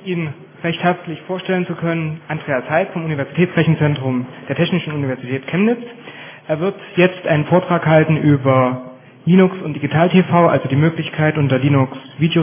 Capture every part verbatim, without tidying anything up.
Ihnen recht herzlich vorstellen zu können, Andreas Heid vom Universitätsrechenzentrum der Technischen Universität Chemnitz. Er wird jetzt einen Vortrag halten über Linux und Digital-T V, also die Möglichkeit, unter Linux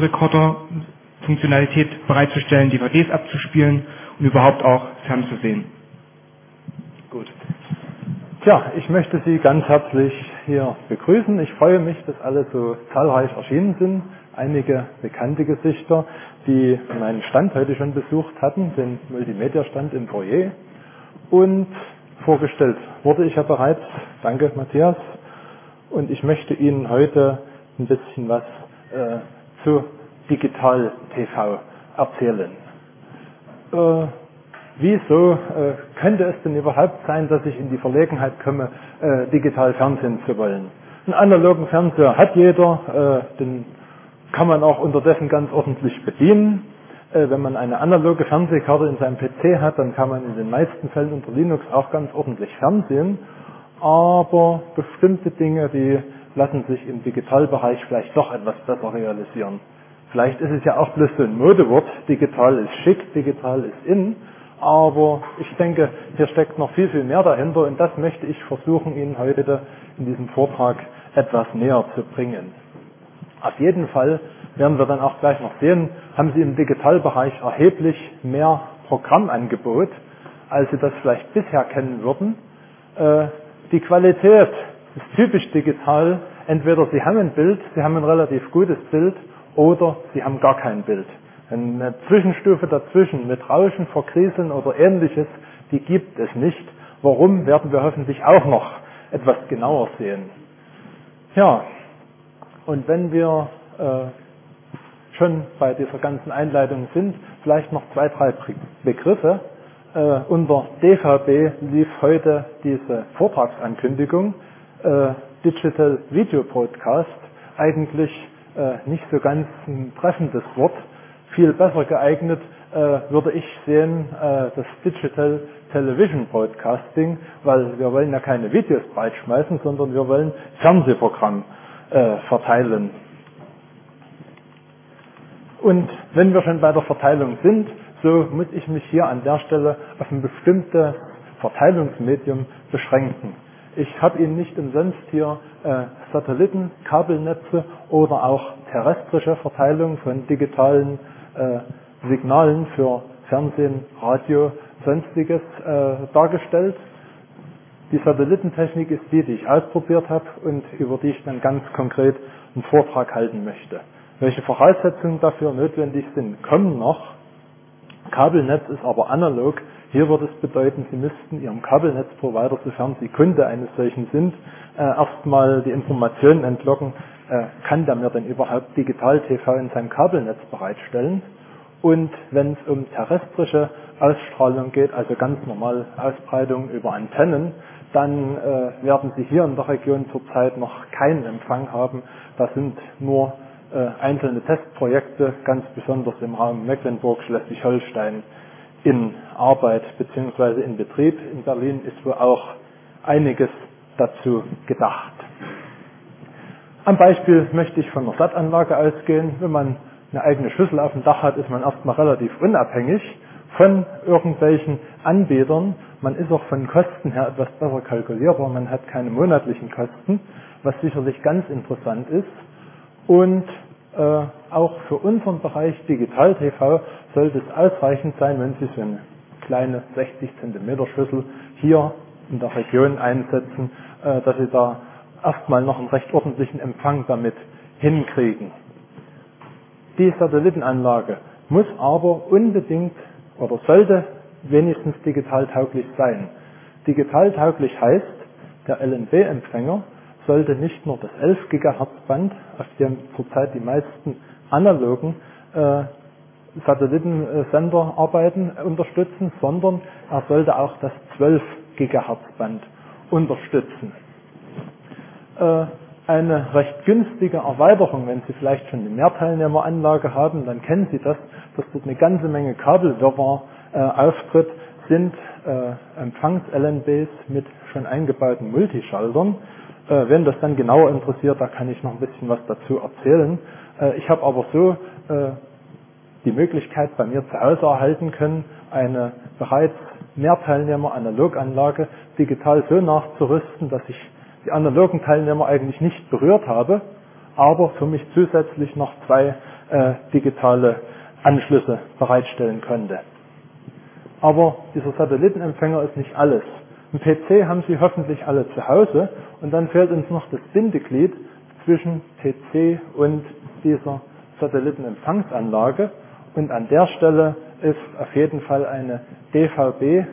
Videorekorder-Funktionalität bereitzustellen, D V Ds abzuspielen und überhaupt auch fernzusehen. Gut. Tja, ich möchte Sie ganz herzlich hier begrüßen. Ich freue mich, dass alle so zahlreich erschienen sind. Einige bekannte Gesichter, die meinen Stand heute schon besucht hatten, den Multimedia-Stand im Foyer. Und vorgestellt wurde ich ja bereits. Danke, Matthias. Und ich möchte Ihnen heute ein bisschen was äh, zu Digital-T V erzählen. Äh, wieso äh, könnte es denn überhaupt sein, dass ich in die Verlegenheit komme, äh, digital Fernsehen zu wollen? Einen analogen Fernseher hat jeder, äh, den kann man auch unterdessen ganz ordentlich bedienen. Äh, wenn man eine analoge Fernsehkarte in seinem P C hat, dann kann man in den meisten Fällen unter Linux auch ganz ordentlich fernsehen. Aber bestimmte Dinge, die lassen sich im Digitalbereich vielleicht doch etwas besser realisieren. Vielleicht ist es ja auch bloß so ein Modewort, digital ist schick, digital ist in, aber ich denke, hier steckt noch viel, viel mehr dahinter und das möchte ich versuchen, Ihnen heute in diesem Vortrag etwas näher zu bringen. Auf jeden Fall werden wir dann auch gleich noch sehen, haben Sie im Digitalbereich erheblich mehr Programmangebot, als Sie das vielleicht bisher kennen würden. Die Qualität ist typisch digital. Entweder Sie haben ein Bild, Sie haben ein relativ gutes Bild, oder Sie haben gar kein Bild. Eine Zwischenstufe dazwischen mit Rauschen, Verkrieseln oder Ähnliches, die gibt es nicht. Warum, werden wir hoffentlich auch noch etwas genauer sehen. Ja, und wenn wir äh, schon bei dieser ganzen Einleitung sind, vielleicht noch zwei, drei Begriffe. Äh, unter D V B lief heute diese Vortragsankündigung, äh, Digital Video Broadcast, eigentlich äh, nicht so ganz ein treffendes Wort. Viel besser geeignet äh, würde ich sehen äh, das Digital Television Broadcasting, weil wir wollen ja keine Videos breitschmeißen, sondern wir wollen Fernsehprogramm äh, verteilen. Und wenn wir schon bei der Verteilung sind, so muss ich mich hier an der Stelle auf ein bestimmtes Verteilungsmedium beschränken. Ich habe Ihnen nicht umsonst hier äh, Satelliten, Kabelnetze oder auch terrestrische Verteilung von digitalen äh, Signalen für Fernsehen, Radio, sonstiges äh, dargestellt. Die Satellitentechnik ist die, die ich ausprobiert habe und über die ich dann ganz konkret einen Vortrag halten möchte. Welche Voraussetzungen dafür notwendig sind, kommen noch. Kabelnetz ist aber analog. Hier würde es bedeuten, Sie müssten Ihrem Kabelnetzprovider, sofern Sie Kunde eines solchen sind, äh, erstmal die Informationen entlocken, äh, kann der mir denn überhaupt Digital-T V in seinem Kabelnetz bereitstellen? Und wenn es um terrestrische Ausstrahlung geht, also ganz normal Ausbreitung über Antennen, dann äh, werden Sie hier in der Region zurzeit noch keinen Empfang haben. Da sind nur äh, einzelne Testprojekte, ganz besonders im Raum Mecklenburg, Schleswig-Holstein, in Arbeit bzw. in Betrieb. In Berlin ist wohl auch einiges dazu gedacht. Am Beispiel möchte ich von einer S A T-Anlage ausgehen. Wenn man eine eigene Schüssel auf dem Dach hat, ist man erstmal relativ unabhängig von irgendwelchen Anbietern. Man ist auch von Kosten her etwas besser kalkulierbar. Man hat keine monatlichen Kosten, was sicherlich ganz interessant ist. Und äh, auch für unseren Bereich Digital-T V sollte es ausreichend sein, wenn Sie so eine kleine sechzig Zentimeter Schüssel hier in der Region einsetzen, äh, dass Sie da erstmal noch einen recht ordentlichen Empfang damit hinkriegen. Die Satellitenanlage muss aber unbedingt oder sollte wenigstens digital tauglich sein. Digital tauglich heißt, der L N B-Empfänger sollte nicht nur das elf Gigahertz Band, auf dem zurzeit die meisten analogen äh, Satellitensender arbeiten, unterstützen, sondern er sollte auch das zwölf Gigahertz Band unterstützen. Äh, eine recht günstige Erweiterung, wenn Sie vielleicht schon eine Mehrteilnehmeranlage haben, dann kennen Sie das, dass dort eine ganze Menge Kabelwirrwarr äh, auftritt, sind äh, Empfangs-L N Bs mit schon eingebauten Multischaltern. Äh, wenn das dann genauer interessiert, da kann ich noch ein bisschen was dazu erzählen. Äh, ich habe aber so äh, die Möglichkeit bei mir zu Hause erhalten können, eine bereits Mehrteilnehmer-Analoganlage digital so nachzurüsten, dass ich die analogen Teilnehmer eigentlich nicht berührt habe, aber für mich zusätzlich noch zwei äh, digitale Anschlüsse bereitstellen könnte. Aber dieser Satellitenempfänger ist nicht alles. Ein P C haben Sie hoffentlich alle zu Hause und dann fehlt uns noch das Bindeglied zwischen P C und dieser Satellitenempfangsanlage und an der Stelle ist auf jeden Fall eine D V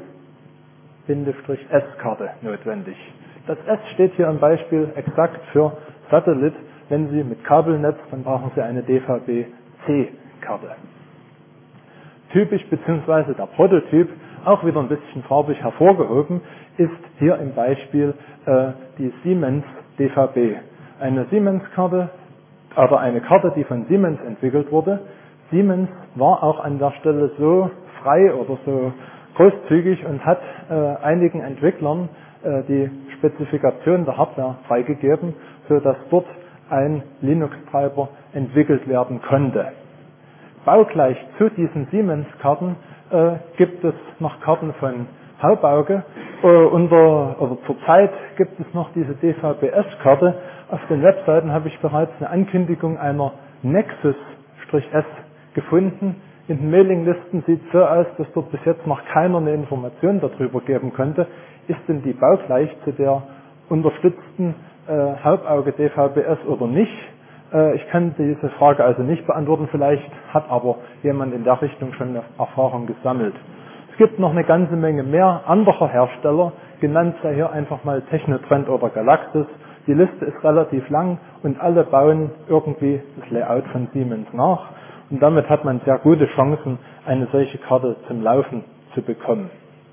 B-S-Karte notwendig. Das S steht hier im Beispiel exakt für Satellit. Wenn Sie mit Kabelnetz, dann brauchen Sie eine D V B-C-Karte. Typisch bzw. der Prototyp, auch wieder ein bisschen farbig hervorgehoben, ist hier im Beispiel äh, die Siemens D V B. Eine Siemens-Karte, aber eine Karte, die von Siemens entwickelt wurde. Siemens war auch an der Stelle so frei oder so großzügig und hat äh, einigen Entwicklern äh, die Spezifikation der Hardware freigegeben, sodass dort ein Linux-Treiber entwickelt werden konnte. Baugleich zu diesen Siemens-Karten äh, gibt es noch Karten von Haubauge. Äh, unter, oder zurzeit gibt es noch diese D V B S-Karte. Auf den Webseiten habe ich bereits eine Ankündigung einer Nexus-S gefunden. In den Mailinglisten sieht es so aus, dass dort bis jetzt noch keiner eine Information darüber geben konnte. Ist denn die baugleich zu der unterstützten äh, Haubauge D V B S oder nicht? Äh, ich kann diese Frage also nicht beantworten. Vielleicht hat aber jemand in der Richtung schon eine Erfahrung gesammelt. Es gibt noch eine ganze Menge mehr anderer Hersteller. Genannt sei hier einfach mal Technotrend oder Galaxus. Die Liste ist relativ lang und alle bauen irgendwie das Layout von Siemens nach. Und damit hat man sehr gute Chancen, eine solche Karte zum Laufen zu bekommen.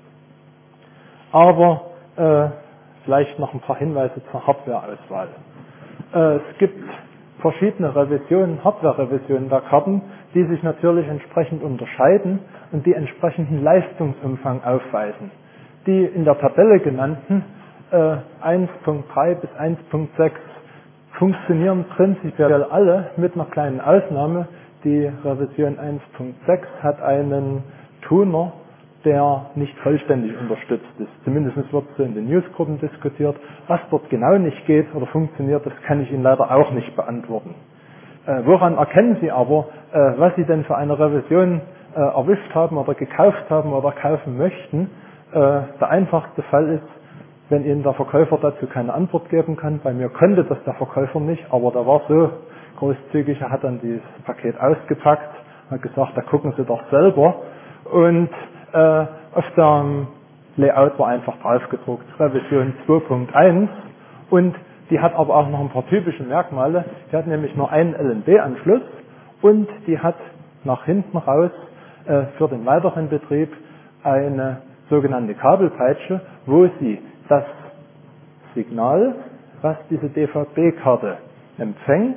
Aber äh, vielleicht noch ein paar Hinweise zur Hardwareauswahl. Äh, es gibt verschiedene Revisionen, Hardware-Revisionen der Karten, die sich natürlich entsprechend unterscheiden und die entsprechenden Leistungsumfang aufweisen. Die in der Tabelle genannten äh, eins Punkt drei bis eins Punkt sechs funktionieren prinzipiell alle mit einer kleinen Ausnahme. Die Revision eins Punkt sechs hat einen Tuner, der nicht vollständig unterstützt ist. Zumindest wird so in den Newsgruppen diskutiert. Was dort genau nicht geht oder funktioniert, das kann ich Ihnen leider auch nicht beantworten. Äh, woran erkennen Sie aber, äh, was Sie denn für eine Revision äh, erwischt haben oder gekauft haben oder kaufen möchten? Äh, der einfachste Fall ist, wenn Ihnen der Verkäufer dazu keine Antwort geben kann. Bei mir konnte das der Verkäufer nicht, aber der war so großzügig, er hat dann dieses Paket ausgepackt, hat gesagt, da gucken Sie doch selber. Und äh, auf dem Layout war einfach drauf gedruckt, Revision zwei Punkt eins, und die hat aber auch noch ein paar typische Merkmale. Die hat nämlich nur einen L N B-Anschluss und die hat nach hinten raus äh, für den weiteren Betrieb eine sogenannte Kabelpeitsche, wo Sie das Signal, was diese D V B-Karte empfängt,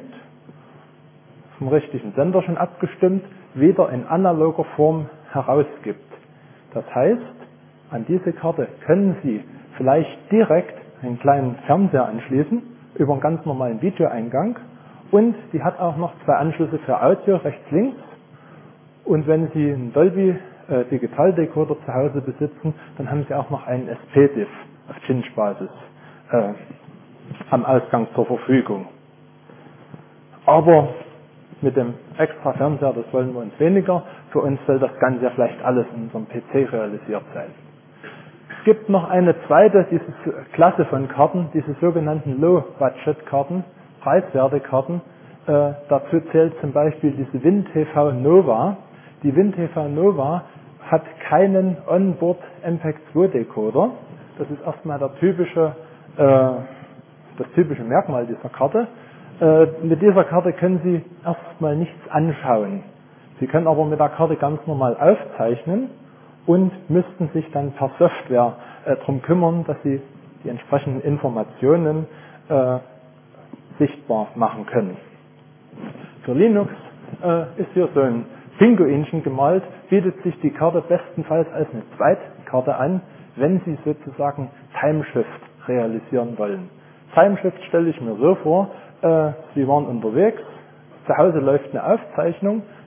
vom richtigen Sender schon abgestimmt, wieder in analoger Form herausgibt. Das heißt, an diese Karte können Sie vielleicht direkt einen kleinen Fernseher anschließen, über einen ganz normalen Videoeingang, und die hat auch noch zwei Anschlüsse für Audio, rechts, links, und wenn Sie einen Dolby äh, Digitaldecoder zu Hause besitzen, dann haben Sie auch noch einen S P-Diff auf Cinch-Basis äh, am Ausgang zur Verfügung. Aber mit dem extra Fernseher, das wollen wir uns weniger. Für uns soll das Ganze ja vielleicht alles in unserem P C realisiert sein. Es gibt noch eine zweite diese Klasse von Karten, diese sogenannten Low-Budget-Karten, Preiswertekarten. Äh, dazu zählt zum Beispiel diese WinTV Nova. Die WinTV Nova hat keinen Onboard M P E G zwei Decoder. Das ist erstmal der typische, äh, das typische Merkmal dieser Karte. Äh, mit dieser Karte können Sie erstmal nichts anschauen. Sie können aber mit der Karte ganz normal aufzeichnen und müssten sich dann per Software äh, darum kümmern, dass Sie die entsprechenden Informationen äh, sichtbar machen können. Für Linux äh, ist hier so ein Pinguinchen gemalt, bietet sich die Karte bestenfalls als eine Zweitkarte an, wenn Sie sozusagen Timeshift realisieren wollen. Timeshift stelle ich mir so vor, äh, Sie waren unterwegs, zu Hause läuft eine Aufzeichnung,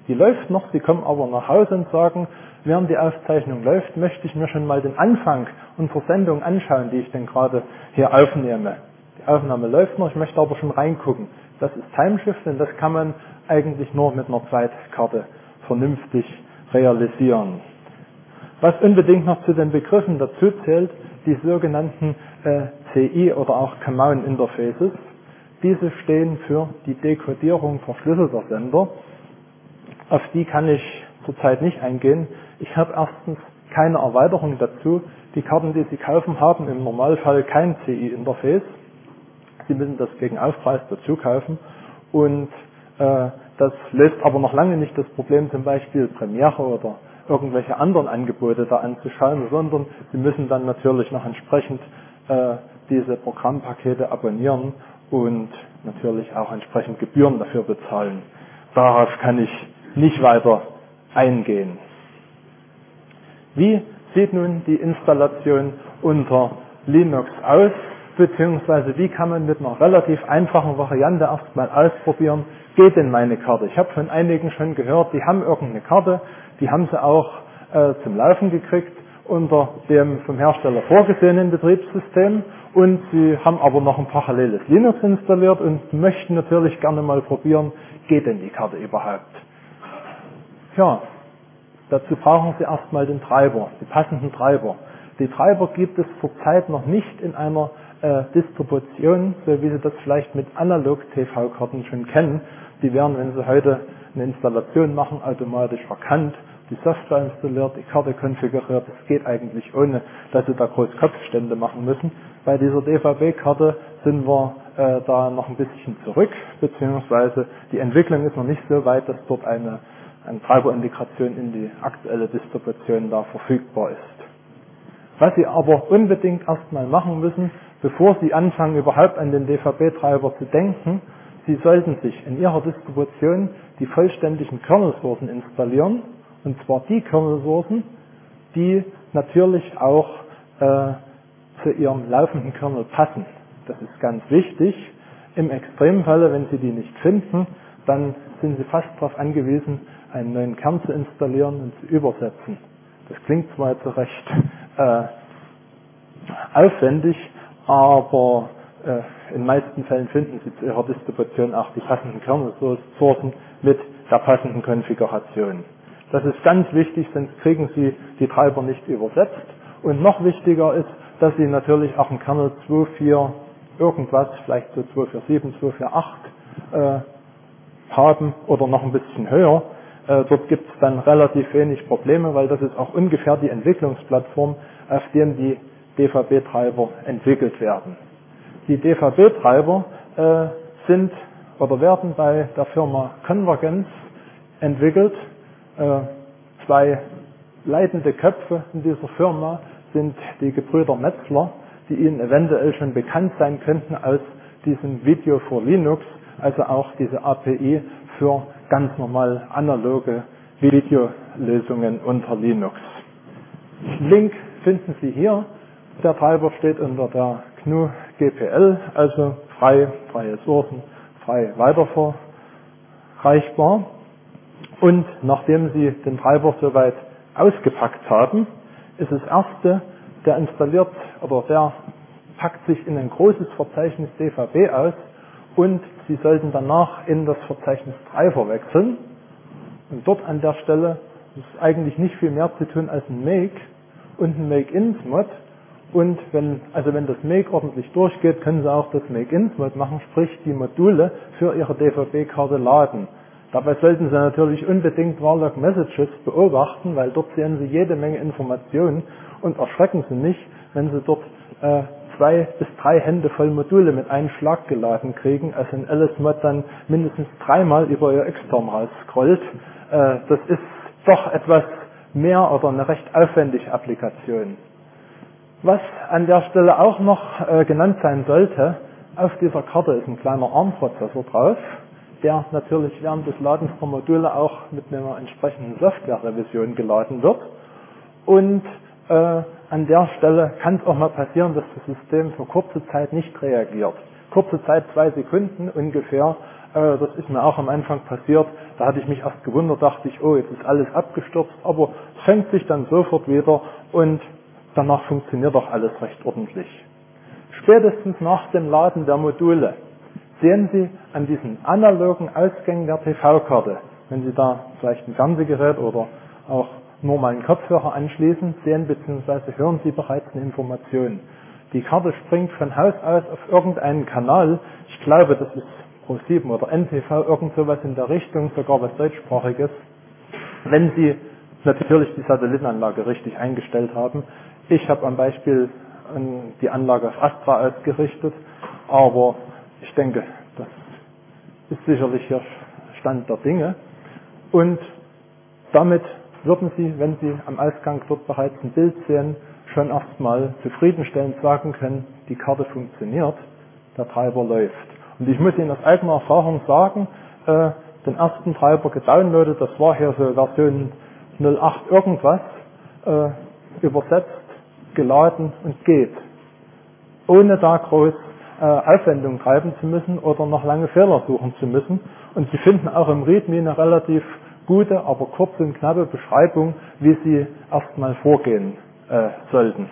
Die läuft noch, Sie kommen aber nach Hause und sagen, während die Aufzeichnung läuft, möchte ich mir schon mal den Anfang unserer Sendung anschauen, die ich denn gerade hier aufnehme. Die Aufnahme läuft noch, ich möchte aber schon reingucken. Das ist Timeshift und das kann man eigentlich nur mit einer Zweitkarte vernünftig realisieren. Was unbedingt noch zu den Begriffen dazu zählt, die sogenannten äh, C I oder auch Common Interfaces. Diese stehen für die Dekodierung verschlüsselter Sender. Auf die kann ich zurzeit nicht eingehen. Ich habe erstens keine Erweiterung dazu. Die Karten, die Sie kaufen, haben im Normalfall kein C I-Interface. Sie müssen das gegen Aufpreis dazu kaufen. Und äh, das löst aber noch lange nicht das Problem, zum Beispiel Premiere oder irgendwelche anderen Angebote da anzuschauen, sondern Sie müssen dann natürlich noch entsprechend äh, diese Programmpakete abonnieren und natürlich auch entsprechend Gebühren dafür bezahlen. Darauf kann ich nicht weiter eingehen. Wie sieht nun die Installation unter Linux aus, beziehungsweise wie kann man mit einer relativ einfachen Variante erstmal ausprobieren, geht denn meine Karte? Ich habe von einigen schon gehört, die haben irgendeine Karte, die haben sie auch äh, zum Laufen gekriegt unter dem vom Hersteller vorgesehenen Betriebssystem und sie haben aber noch ein paralleles Linux installiert und möchten natürlich gerne mal probieren, geht denn die Karte überhaupt? Ja, dazu brauchen Sie erstmal den Treiber, die passenden Treiber. Die Treiber gibt es zurzeit noch nicht in einer äh, Distribution, so wie Sie das vielleicht mit Analog-T V-Karten schon kennen. Die werden, wenn Sie heute eine Installation machen, automatisch erkannt, die Software installiert, die Karte konfiguriert. Das geht eigentlich ohne, dass Sie da groß Kopfstände machen müssen. Bei dieser D V B-Karte sind wir äh, da noch ein bisschen zurück, beziehungsweise die Entwicklung ist noch nicht so weit, dass dort eine, eine Treiberintegration in die aktuelle Distribution da verfügbar ist. Was Sie aber unbedingt erstmal machen müssen, bevor Sie anfangen überhaupt an den D V B-Treiber zu denken, Sie sollten sich in Ihrer Distribution die vollständigen Kernelsourcen installieren, und zwar die Kernelsourcen, die natürlich auch äh, zu Ihrem laufenden Kernel passen. Das ist ganz wichtig. Im Extremfalle, wenn Sie die nicht finden, dann sind Sie fast darauf angewiesen, einen neuen Kern zu installieren und zu übersetzen. Das klingt zwar jetzt recht äh, aufwendig, aber äh, in den meisten Fällen finden Sie zu Ihrer Distribution auch die passenden Kernelsourcen mit der passenden Konfiguration. Das ist ganz wichtig, sonst kriegen Sie die Treiber nicht übersetzt. Und noch wichtiger ist, dass Sie natürlich auch einen Kernel zwei Punkt vier irgendwas, vielleicht so zwei Punkt vier sieben, zwei Punkt vier acht äh, haben oder noch ein bisschen höher. Äh, dort gibt es dann relativ wenig Probleme, weil das ist auch ungefähr die Entwicklungsplattform, auf der die D V B-Treiber entwickelt werden. Die D V B-Treiber äh, sind oder werden bei der Firma Convergence entwickelt. Äh, zwei leitende Köpfe in dieser Firma sind die Gebrüder Metzler, die Ihnen eventuell schon bekannt sein könnten aus diesem Video for Linux, also auch diese A P I für ganz normal analoge Videolösungen unter Linux. Link finden Sie hier. Der Treiber steht unter der G N U G P L, also frei, freie Sourcen, frei weiterverreichbar. Und nachdem Sie den Treiber soweit ausgepackt haben, ist das erste, der installiert oder der packt sich in ein großes Verzeichnis D V B aus und Sie sollten danach in das Verzeichnis Treiber wechseln. Und dort an der Stelle ist eigentlich nicht viel mehr zu tun als ein Make und ein Make-Ins-Mod. Und wenn, also wenn das Make ordentlich durchgeht, können Sie auch das Make-Ins-Mod machen, sprich die Module für Ihre D V B-Karte laden. Dabei sollten Sie natürlich unbedingt Warlock Messages beobachten, weil dort sehen Sie jede Menge Informationen und erschrecken Sie nicht, wenn Sie dort äh, zwei bis drei Hände voll Module mit einem Schlag geladen kriegen, also ein L S-Mod dann mindestens dreimal über Ihr Extern scrollt. Äh, das ist doch etwas mehr oder eine recht aufwendige Applikation. Was an der Stelle auch noch äh, genannt sein sollte, auf dieser Karte ist ein kleiner ARM-Prozessor drauf, der natürlich während des Ladens der Module auch mit einer entsprechenden Software-Revision geladen wird. Und äh, an der Stelle kann es auch mal passieren, dass das System für kurze Zeit nicht reagiert. kurze Zeit, zwei Sekunden ungefähr. Äh, das ist mir auch am Anfang passiert. Da hatte ich mich erst gewundert, dachte ich, oh, jetzt ist alles abgestürzt. Aber es fängt sich dann sofort wieder und danach funktioniert auch alles recht ordentlich. Spätestens nach dem Laden der Module sehen Sie an diesen analogen Ausgängen der T V-Karte, wenn Sie da vielleicht ein Fernsehgerät oder auch nur mal einen Kopfhörer anschließen, sehen bzw. hören Sie bereits eine Information. Die Karte springt von Haus aus auf irgendeinen Kanal. Ich glaube, das ist Pro sieben oder N T V, irgend sowas in der Richtung, sogar was deutschsprachiges. Wenn Sie natürlich die Satellitenanlage richtig eingestellt haben. Ich habe am Beispiel die Anlage auf Astra ausgerichtet, aber ich denke, das ist sicherlich hier Stand der Dinge. Und damit würden Sie, wenn Sie am Ausgang dort bereits ein Bild sehen, schon erstmal zufriedenstellend sagen können, die Karte funktioniert, der Treiber läuft. Und ich muss Ihnen aus eigener Erfahrung sagen, äh, den ersten Treiber gedownloadet, das war hier so Version null acht irgendwas, äh, übersetzt, geladen und geht. Ohne da groß äh, Aufwendung treiben zu müssen oder noch lange Fehler suchen zu müssen. Und Sie finden auch im README eine relativ gute, aber kurze und knappe Beschreibung, wie Sie erstmal vorgehen äh, sollten.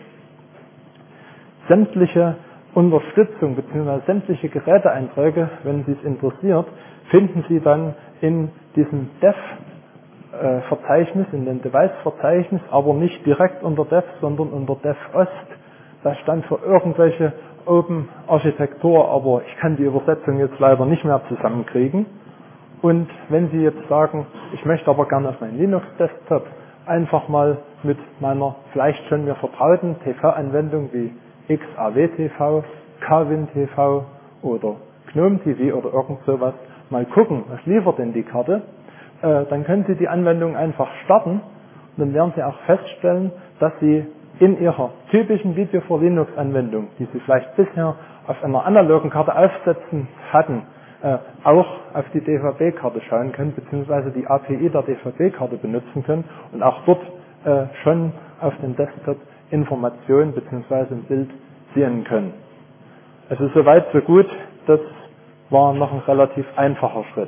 Sämtliche Unterstützung bzw. sämtliche Geräteeinträge, wenn Sie es interessiert, finden Sie dann in diesem Dev-Verzeichnis, in dem Device-Verzeichnis, aber nicht direkt unter Dev, sondern unter DevOst. Das stand für irgendwelche Open-Architektur, aber ich kann die Übersetzung jetzt leider nicht mehr zusammenkriegen. Und wenn Sie jetzt sagen, ich möchte aber gerne auf meinen Linux-Desktop einfach mal mit meiner vielleicht schon mir vertrauten T V-Anwendung wie X A W T V, Kawin T V oder Gnome T V oder irgend sowas mal gucken, was liefert denn die Karte, äh, dann können Sie die Anwendung einfach starten und dann werden Sie auch feststellen, dass Sie in Ihrer typischen Video for Linux Anwendung, die Sie vielleicht bisher auf einer analogen Karte aufsetzen hatten, äh, auch auf die D V B-Karte schauen können, beziehungsweise die A P I der D V B-Karte benutzen können und auch dort äh, schon auf dem Desktop Informationen beziehungsweise ein Bild sehen können. Also soweit so gut, das war noch ein relativ einfacher Schritt.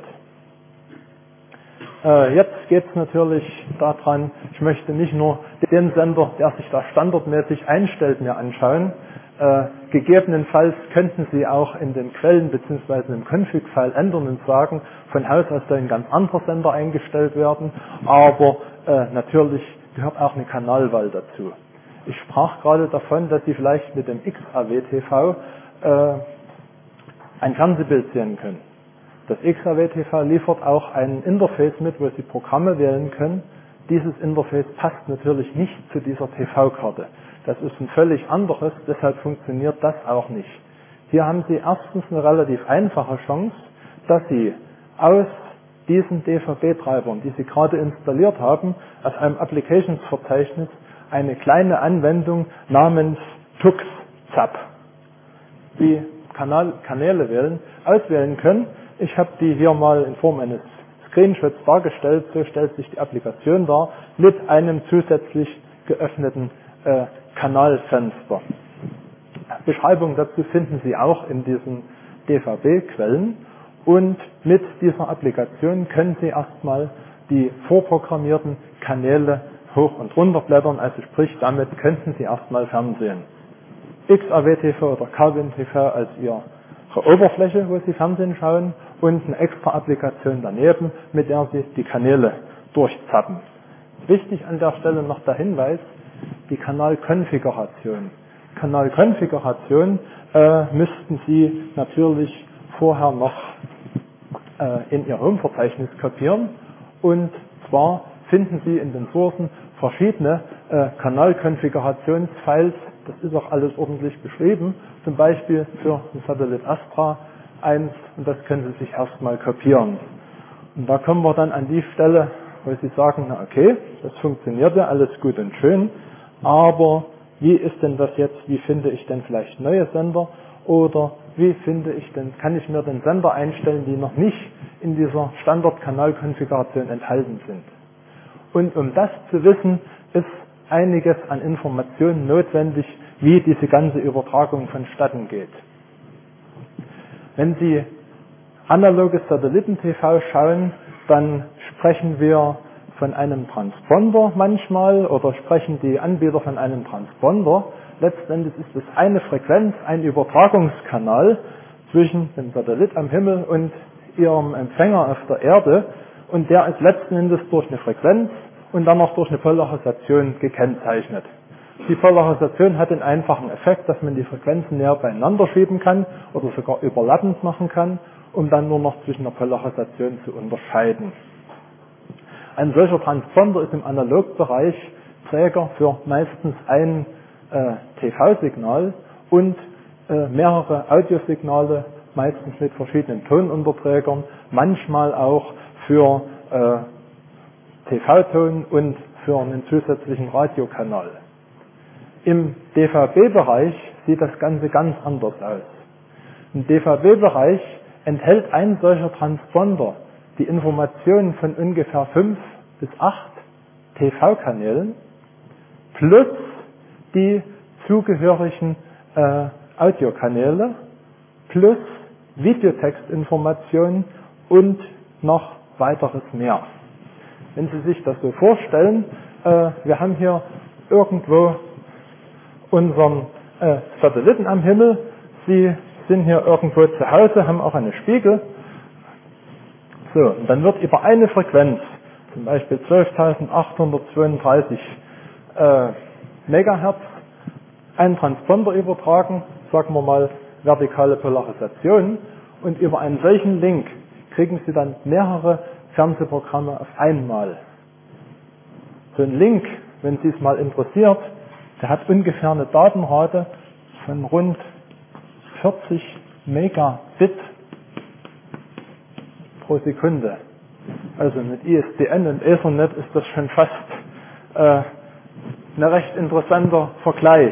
Äh, jetzt geht es natürlich daran, ich möchte nicht nur den Sender, der sich da standardmäßig einstellt, mir anschauen. Äh, gegebenenfalls könnten Sie auch in den Quellen bzw. im Config-File ändern und sagen, von Haus aus soll ein ganz anderer Sender eingestellt werden, aber äh, natürlich gehört auch eine Kanalwahl dazu. Ich sprach gerade davon, dass Sie vielleicht mit dem X A W T V äh, ein Fernsehbild sehen können. Das X A W T V liefert auch ein Interface mit, wo Sie Programme wählen können. Dieses Interface passt natürlich nicht zu dieser T V-Karte. Das ist ein völlig anderes, deshalb funktioniert das auch nicht. Hier haben Sie erstens eine relativ einfache Chance, dass Sie aus diesen D V B-Treibern, die Sie gerade installiert haben, aus einem Applications-Verzeichnis eine kleine Anwendung namens TuxZap, die Kanal, Kanäle wählen, auswählen können. Ich habe die hier mal in Form eines Screenshots dargestellt. So stellt sich die Applikation dar mit einem zusätzlich geöffneten äh, Kanalfenster. Beschreibungen dazu finden Sie auch in diesen D V B-Quellen. Und mit dieser Applikation können Sie erstmal die vorprogrammierten Kanäle hoch und runter blättern. Also sprich, damit könnten Sie erstmal Fernsehen. X A W T V oder Kawin T V als Ihre Oberfläche, wo Sie Fernsehen schauen, und eine extra Applikation daneben, mit der Sie die Kanäle durchzappen. Wichtig an der Stelle noch der Hinweis, die Kanalkonfiguration. Kanalkonfiguration äh, müssten Sie natürlich vorher noch äh, in Ihr Home-Verzeichnis kopieren, und zwar finden Sie in den Sourcen verschiedene äh, Kanalkonfigurationsfiles. Das ist auch alles ordentlich beschrieben, zum Beispiel für den Satellit Astra eins, und das können Sie sich erstmal kopieren. Und da kommen wir dann an die Stelle, wo Sie sagen, na okay, das funktioniert ja, alles gut und schön, aber wie ist denn das jetzt, wie finde ich denn vielleicht neue Sender, oder wie finde ich denn, kann ich mir den Sender einstellen, die noch nicht in dieser Standardkanalkonfiguration enthalten sind. Und um das zu wissen, ist einiges an Informationen notwendig, wie diese ganze Übertragung vonstatten geht. Wenn Sie analoges Satelliten-T V schauen, dann sprechen wir von einem Transponder manchmal oder sprechen die Anbieter von einem Transponder. Letzten Endes ist es eine Frequenz, ein Übertragungskanal zwischen dem Satellit am Himmel und Ihrem Empfänger auf der Erde, und der ist letzten Endes durch eine Frequenz und dann noch durch eine Polarisation gekennzeichnet. Die Polarisation hat den einfachen Effekt, dass man die Frequenzen näher beieinander schieben kann oder sogar überlappend machen kann, um dann nur noch zwischen der Polarisation zu unterscheiden. Ein solcher Transponder ist im Analogbereich Träger für meistens ein äh, T V-Signal und äh, mehrere Audiosignale, meistens mit verschiedenen Tonunterträgern, manchmal auch für äh, T V-Ton und für einen zusätzlichen Radiokanal. Im D V B-Bereich sieht das Ganze ganz anders aus. Im D V B-Bereich enthält ein solcher Transponder die Informationen von ungefähr fünf bis acht T V-Kanälen plus die zugehörigen äh, Audiokanäle plus Videotextinformationen und noch weiteres mehr. Wenn Sie sich das so vorstellen, äh, wir haben hier irgendwo unseren äh, Satelliten am Himmel, Sie sind hier irgendwo zu Hause, haben auch einen Spiegel. So, und dann wird über eine Frequenz, zum Beispiel zwölftausendachthundertzweiunddreißig äh, Megahertz, ein Transponder übertragen, sagen wir mal vertikale Polarisation, und über einen solchen Link kriegen Sie dann mehrere Fernsehprogramme auf einmal. So ein Link, wenn Sie es mal interessiert, der hat ungefähr eine Datenrate von rund vierzig Megabit pro Sekunde. Also mit I S D N und Ethernet ist das schon fast äh, ein recht interessanter Vergleich.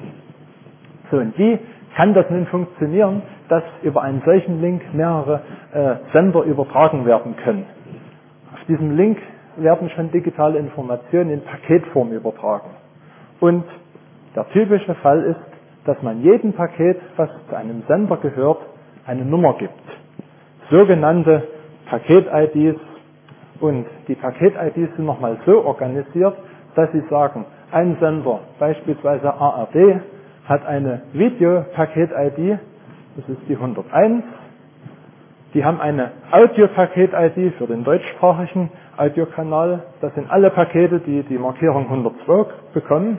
So, und wie kann das nun funktionieren, dass über einen solchen Link mehrere äh, Sender übertragen werden können? Auf diesem Link werden schon digitale Informationen in Paketform übertragen. Und der typische Fall ist, dass man jedem Paket, was zu einem Sender gehört, eine Nummer gibt. Sogenannte Paket-I Ds, und die Paket-I Ds sind nochmal so organisiert, dass sie sagen, ein Sender, beispielsweise A R D, hat eine Video-Paket-I D, das ist die hunderteins. Die haben eine Audio-Paket-I D für den deutschsprachigen Audiokanal. Das sind alle Pakete, die die Markierung hundertzwei bekommen.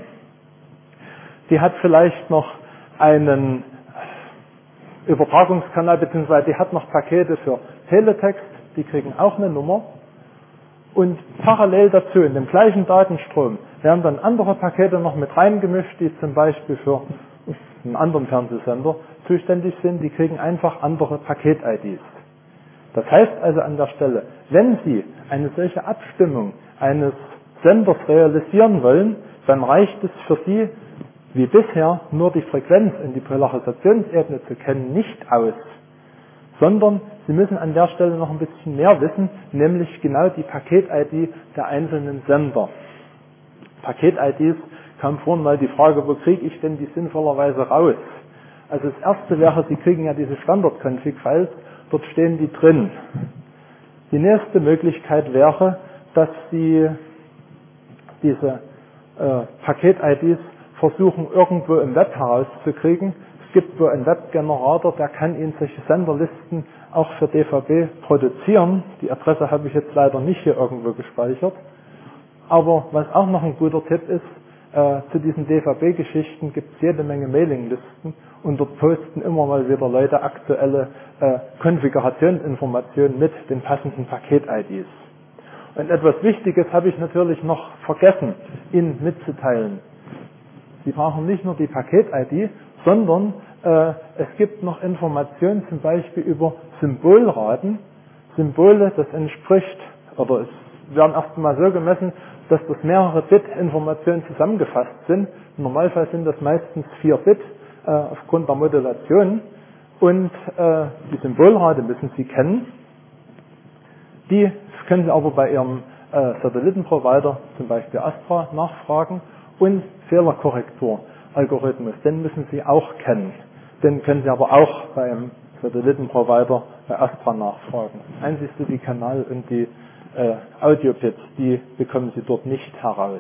Die hat vielleicht noch einen Übertragungskanal, beziehungsweise die hat noch Pakete für Teletext, die kriegen auch eine Nummer. Und parallel dazu, in dem gleichen Datenstrom, werden dann andere Pakete noch mit reingemischt, die zum Beispiel für einen anderen Fernsehsender zuständig sind, die kriegen einfach andere Paket-I Ds. Das heißt also an der Stelle, wenn Sie eine solche Abstimmung eines Senders realisieren wollen, dann reicht es für Sie, wie bisher, nur die Frequenz und die Polarisationsebene zu kennen, nicht aus, sondern Sie müssen an der Stelle noch ein bisschen mehr wissen, nämlich genau die Paket-I D der einzelnen Sender. Paket-I Ds kam vorhin mal die Frage, wo kriege ich denn die sinnvollerweise raus? Also das erste wäre, Sie kriegen ja diese Standard-Config-Files, dort stehen die drin. Die nächste Möglichkeit wäre, dass Sie diese äh, Paket-I Ds versuchen, irgendwo im Web herauszukriegen. Es gibt so einen Webgenerator, der kann Ihnen solche Senderlisten auch für D V B produzieren. Die Adresse habe ich jetzt leider nicht hier irgendwo gespeichert. Aber was auch noch ein guter Tipp ist, äh, zu diesen D V B-Geschichten gibt es jede Menge Mailinglisten und dort posten immer mal wieder Leute aktuelle äh, Konfigurationsinformationen mit den passenden Paket-I Ds. Und etwas Wichtiges habe ich natürlich noch vergessen, Ihnen mitzuteilen. Sie brauchen nicht nur die Paket-I D, sondern äh, es gibt noch Informationen zum Beispiel über Symbolraten. Symbole, das entspricht, oder es werden erst einmal so gemessen, dass das mehrere Bit-Informationen zusammengefasst sind. Im Normalfall sind das meistens vier Bit äh, aufgrund der Modulation. Und äh, die Symbolrate müssen Sie kennen. Die können Sie aber bei Ihrem äh, Satellitenprovider, zum Beispiel Astra, nachfragen. Und Fehlerkorrekturalgorithmus, den müssen Sie auch kennen. Den können Sie aber auch beim Satellitenprovider bei Astra nachfragen. Einzig so die Kanal- und die äh, Audio-Bits, die bekommen Sie dort nicht heraus.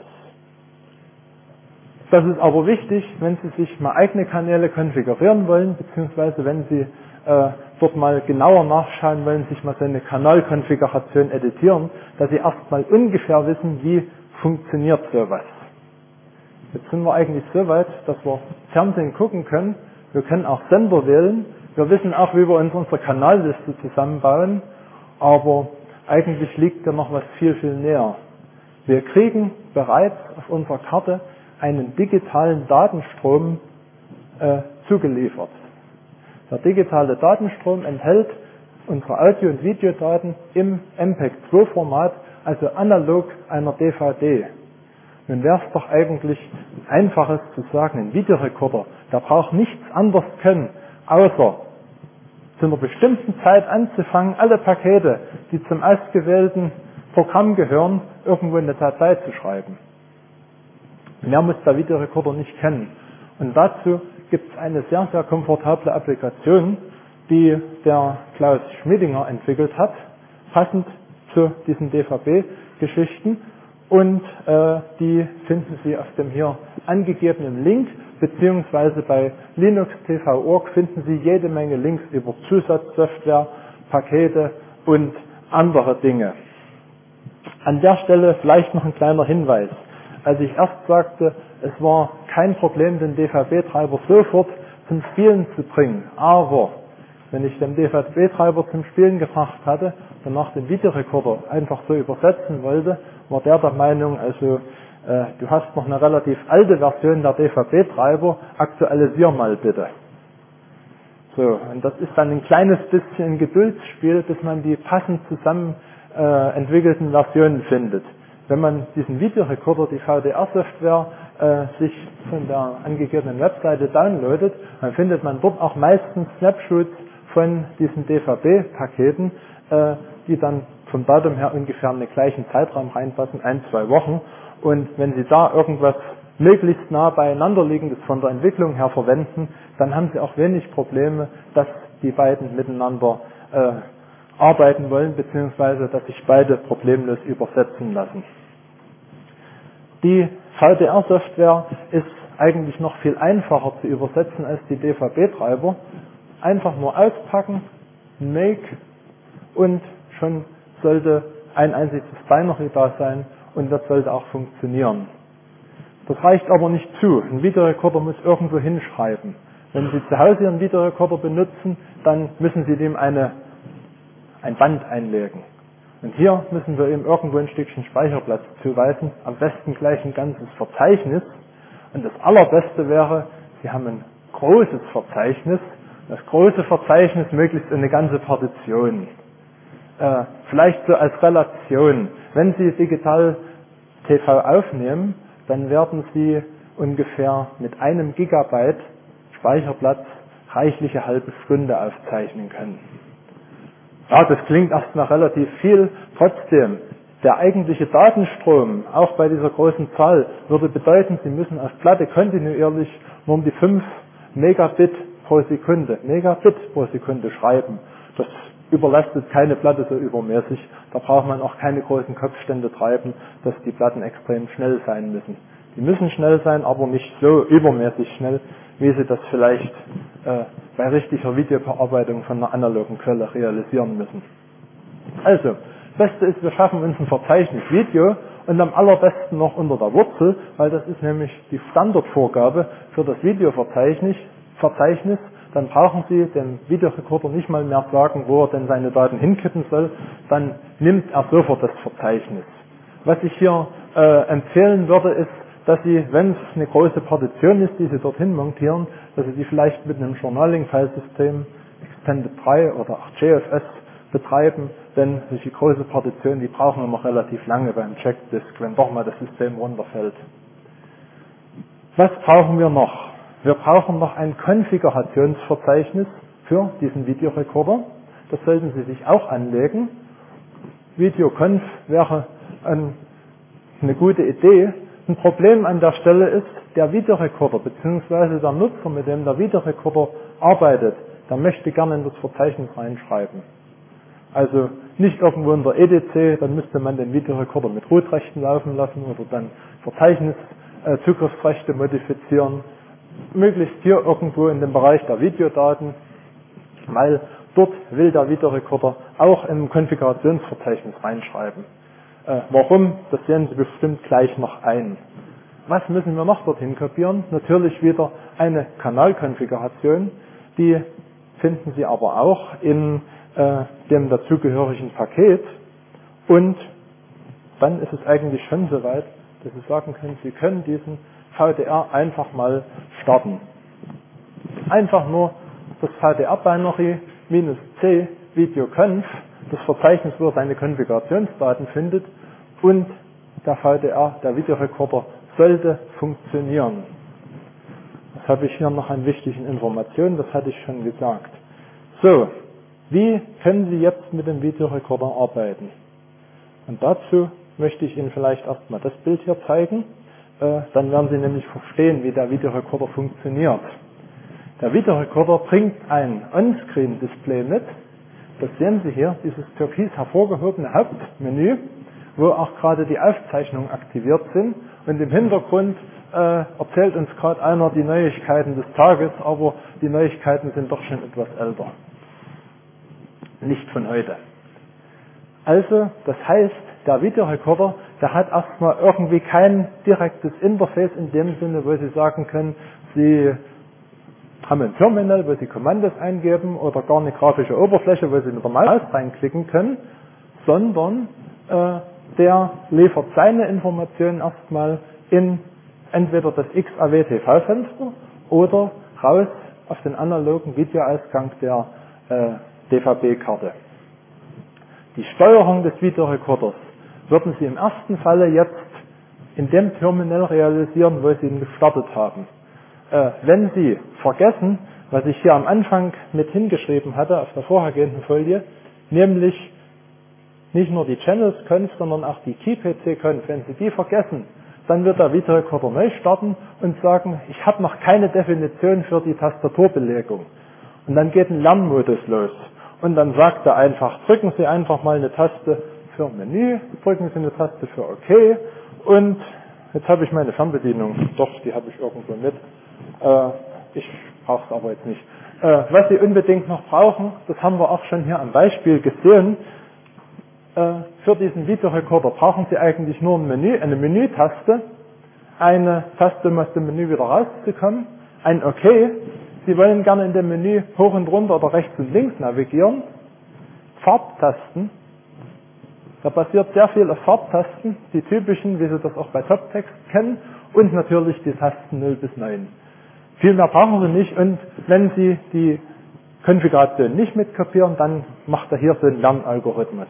Das ist aber wichtig, wenn Sie sich mal eigene Kanäle konfigurieren wollen, beziehungsweise wenn Sie äh, dort mal genauer nachschauen wollen, sich mal so eine Kanalkonfiguration editieren, dass Sie erstmal ungefähr wissen, wie funktioniert sowas. Jetzt sind wir eigentlich so weit, dass wir Fernsehen gucken können. Wir können auch Sender wählen. Wir wissen auch, wie wir uns unsere Kanalliste zusammenbauen. Aber eigentlich liegt ja noch was viel, viel näher. Wir kriegen bereits auf unserer Karte einen digitalen Datenstrom äh, zugeliefert. Der digitale Datenstrom enthält unsere Audio- und Videodaten im M P E G zwei Format, also analog einer D V D. Nun wäre es doch eigentlich einfaches zu sagen, ein Videorekorder, der braucht nichts anderes können, außer zu einer bestimmten Zeit anzufangen, alle Pakete, die zum ausgewählten Programm gehören, irgendwo in eine Datei zu schreiben. Mehr muss der Videorekorder nicht kennen. Und dazu gibt es eine sehr, sehr komfortable Applikation, die der Klaus Schmiedinger entwickelt hat, passend zu diesen D V B-Geschichten. Und äh, die finden Sie auf dem hier angegebenen Link, beziehungsweise bei Linux T V Punkt org finden Sie jede Menge Links über Zusatzsoftware, Pakete und andere Dinge. An der Stelle vielleicht noch ein kleiner Hinweis. Als ich erst sagte, es war kein Problem, den D V B-Treiber sofort zum Spielen zu bringen, aber wenn ich den D V B-Treiber zum Spielen gebracht hatte, danach den Videorekorder einfach so übersetzen wollte, war der der Meinung, also äh, du hast noch eine relativ alte Version der D V B-Treiber, aktualisier mal bitte. So, und das ist dann ein kleines bisschen ein Geduldsspiel, bis man die passend zusammen äh, entwickelten Versionen findet. Wenn man diesen Videorekorder, die V D R-Software, äh, sich von der angegebenen Webseite downloadet, dann findet man dort auch meistens Snapshots von diesen D V B-Paketen, äh, die dann vom Datum her ungefähr in den gleichen Zeitraum reinpassen, ein, zwei Wochen. Und wenn Sie da irgendwas möglichst nah beieinander liegendes von der Entwicklung her verwenden, dann haben Sie auch wenig Probleme, dass die beiden miteinander äh, arbeiten wollen, beziehungsweise dass sich beide problemlos übersetzen lassen. Die V D R-Software ist eigentlich noch viel einfacher zu übersetzen als die D V B-Treiber. Einfach nur auspacken, Make, und schon sollte ein einziges Binary da sein und das sollte auch funktionieren. Das reicht aber nicht zu. Ein Videorekorder muss irgendwo hinschreiben. Wenn Sie zu Hause Ihren Videorekorder benutzen, dann müssen Sie dem eine, ein Band einlegen. Und hier müssen wir ihm irgendwo ein Stückchen Speicherplatz zuweisen, am besten gleich ein ganzes Verzeichnis. Und das Allerbeste wäre, Sie haben ein großes Verzeichnis, das große Verzeichnis möglichst eine ganze Partition. Äh, vielleicht so als Relation. Wenn Sie digital T V aufnehmen, dann werden Sie ungefähr mit einem Gigabyte Speicherplatz reichliche halbe Stunde aufzeichnen können. Ja, das klingt erstmal relativ viel. Trotzdem, der eigentliche Datenstrom, auch bei dieser großen Zahl, würde bedeuten, Sie müssen auf Platte kontinuierlich nur um die fünf Megabit pro Sekunde, Megabit pro Sekunde schreiben. Das überlastet keine Platte so übermäßig. Da braucht man auch keine großen Kopfstände treiben, dass die Platten extrem schnell sein müssen. Die müssen schnell sein, aber nicht so übermäßig schnell, wie Sie das vielleicht äh, bei richtiger Videobearbeitung von einer analogen Quelle realisieren müssen. Also, das Beste ist, wir schaffen uns ein Verzeichnis Video und am allerbesten noch unter der Wurzel, weil das ist nämlich die Standardvorgabe für das Videoverzeichnis. Verzeichnis, dann brauchen Sie dem Videorekorder nicht mal mehr sagen, wo er denn seine Daten hinkippen soll, dann nimmt er sofort das Verzeichnis. Was ich hier äh, empfehlen würde, ist, dass Sie, wenn es eine große Partition ist, die Sie dorthin montieren, dass Sie die vielleicht mit einem Journaling-Filesystem, Extended drei oder auch J F S betreiben, denn solche große Partitionen, die brauchen immer relativ lange beim Checkdisk, wenn doch mal das System runterfällt. Was brauchen wir noch? Wir brauchen noch ein Konfigurationsverzeichnis für diesen Videorekorder. Das sollten Sie sich auch anlegen. Videoconf wäre eine gute Idee. Ein Problem an der Stelle ist, der Videorekorder bzw. der Nutzer, mit dem der Videorekorder arbeitet, der möchte gerne in das Verzeichnis reinschreiben. Also nicht irgendwo in der E D C, dann müsste man den Videorekorder mit Rootrechten laufen lassen oder dann Verzeichniszugriffsrechte modifizieren. Möglichst hier irgendwo in dem Bereich der Videodaten, weil dort will der Videorekorder auch im Konfigurationsverzeichnis reinschreiben. Äh, warum? Das sehen Sie bestimmt gleich noch ein. Was müssen wir noch dorthin kopieren? Natürlich wieder eine Kanalkonfiguration. Die finden Sie aber auch in äh, dem dazugehörigen Paket. Und dann ist es eigentlich schon soweit, dass Sie sagen können, Sie können diesen V D R einfach mal starten. Einfach nur das V D R-Binary minus C videoconf, das Verzeichnis, wo er seine Konfigurationsdaten findet, und der V D R, der Videorekorder, sollte funktionieren. Das habe ich hier noch an wichtigen Informationen, das hatte ich schon gesagt. So, wie können Sie jetzt mit dem Videorekorder arbeiten? Und dazu möchte ich Ihnen vielleicht erstmal das Bild hier zeigen. Äh, dann werden Sie nämlich verstehen, wie der Videorekorder funktioniert. Der Videorekorder bringt ein On-Screen-Display mit. Das sehen Sie hier, dieses türkis hervorgehobene Hauptmenü, wo auch gerade die Aufzeichnungen aktiviert sind. Und im Hintergrund äh, erzählt uns gerade einer die Neuigkeiten des Tages, aber die Neuigkeiten sind doch schon etwas älter. Nicht von heute. Also, das heißt, der Videorekorder, der hat erstmal irgendwie kein direktes Interface in dem Sinne, wo Sie sagen können, Sie haben ein Terminal, wo Sie Kommandos eingeben oder gar eine grafische Oberfläche, wo Sie mit der Maus reinklicken können, sondern äh, der liefert seine Informationen erstmal in entweder das X A W T V-Fenster oder raus auf den analogen Videoausgang der äh, D V B-Karte. Die Steuerung des Videorekorders würden Sie im ersten Falle jetzt in dem Terminal realisieren, wo Sie ihn gestartet haben. Äh, wenn Sie vergessen, was ich hier am Anfang mit hingeschrieben hatte auf der vorhergehenden Folie, nämlich nicht nur die Channels-Conf, sondern auch die Key-P C-Conf, wenn Sie die vergessen, dann wird der Videorekorder neu starten und sagen, ich habe noch keine Definition für die Tastaturbelegung. Und dann geht ein Lernmodus los. Und dann sagt er einfach, drücken Sie einfach mal eine Taste für Menü, drücken Sie eine Taste für OK und jetzt habe ich meine Fernbedienung. Doch, die habe ich irgendwo mit. Äh, ich brauche es aber jetzt nicht. Äh, was Sie unbedingt noch brauchen, das haben wir auch schon hier am Beispiel gesehen. Äh, für diesen Videorekorder brauchen Sie eigentlich nur ein Menü, eine Menütaste, eine Taste, um aus dem Menü wieder rauszukommen, ein OK. Sie wollen gerne in dem Menü hoch und runter oder rechts und links navigieren. Farbtasten. Da basiert sehr viel auf Farbtasten, die typischen, wie Sie das auch bei Toptext kennen, und natürlich die Tasten null bis neun. Viel mehr brauchen Sie nicht, und wenn Sie die Konfiguration nicht mitkopieren, dann macht er hier so einen Lernalgorithmus.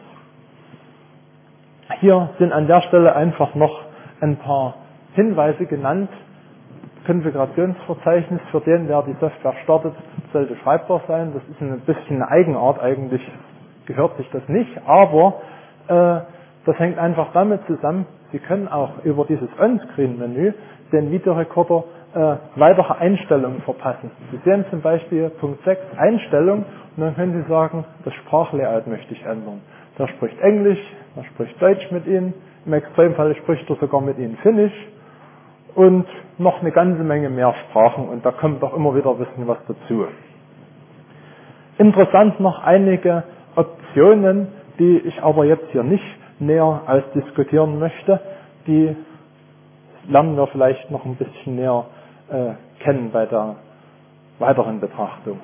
Hier sind an der Stelle einfach noch ein paar Hinweise genannt. Konfigurationsverzeichnis, für den, wer die Software startet, sollte schreibbar sein. Das ist ein bisschen eine Eigenart, eigentlich gehört sich das nicht, aber äh, das hängt einfach damit zusammen, Sie können auch über dieses On-Screen-Menü den Videorekorder äh, weitere Einstellungen verpassen. Sie sehen zum Beispiel Punkt sechs Einstellung und dann können Sie sagen, das Sprachlayout möchte ich ändern. Der spricht Englisch, der spricht Deutsch mit Ihnen, im Extremfall spricht er sogar mit Ihnen Finnisch und noch eine ganze Menge mehr Sprachen, und da kommt auch immer wieder ein bisschen was dazu. Interessant noch einige Optionen, die ich aber jetzt hier nicht näher ausdiskutieren möchte, die lernen wir vielleicht noch ein bisschen näher äh, kennen bei der weiteren Betrachtung.